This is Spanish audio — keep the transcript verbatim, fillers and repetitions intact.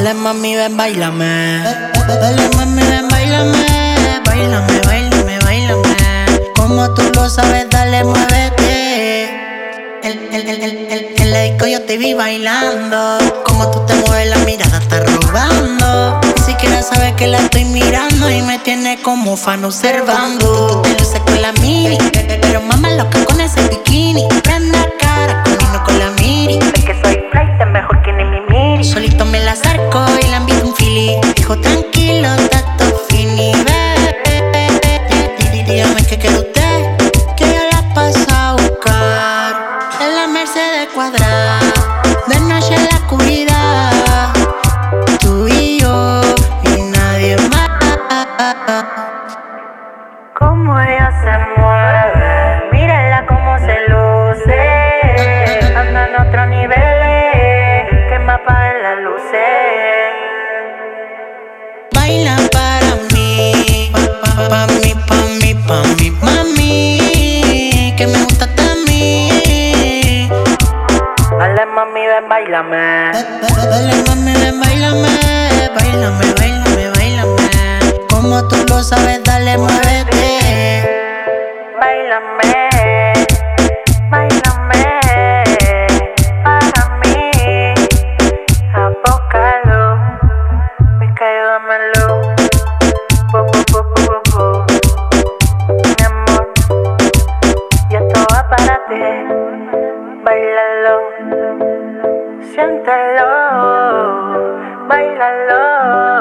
Dale mami, ven, bailame. Dale mami, ven, bailame. Bailame, bailame, bailame. Como tú lo sabes, dale, muévete. El, el, el, el, el, en la disco yo te vi bailando. Como tú te mueves, la mirada está robando. Ni siquiera sabes que la estoy mirando y me tiene como fan observando. Te luces con la mini, pero mamá loca con ese bikini. Prende cara, combino con la miri. Sé que soy flight, es mejor que ni mi miri. Solito me la acerco y la envío un fili. Dijo tranquilo, está todo fini. Dígame que quiere usted, que yo la paso a buscar. En la Mercedes cuadrada, de noche en la oscuridad. Tú y yo y nadie más. Cómo ella se mueve, mírala cómo se luce. Anda en otro nivel, que más apague las luces. Baila para mí, pa, pa, pa mí, pa mí, pa mí, mami, que me gusta a mí. Dale mami, ven, bailame. Dale mami, ven, bailame, bailame, bailame, bailame. Como tú lo sabes, dale, muévete. Bailame, bailame, para mí. Abócalo, me cayó, dámelo. Bu, bu, bu, bu, bu, bu. Mi amor, y esto va para ti. Báilalo, siéntelo, báilalo.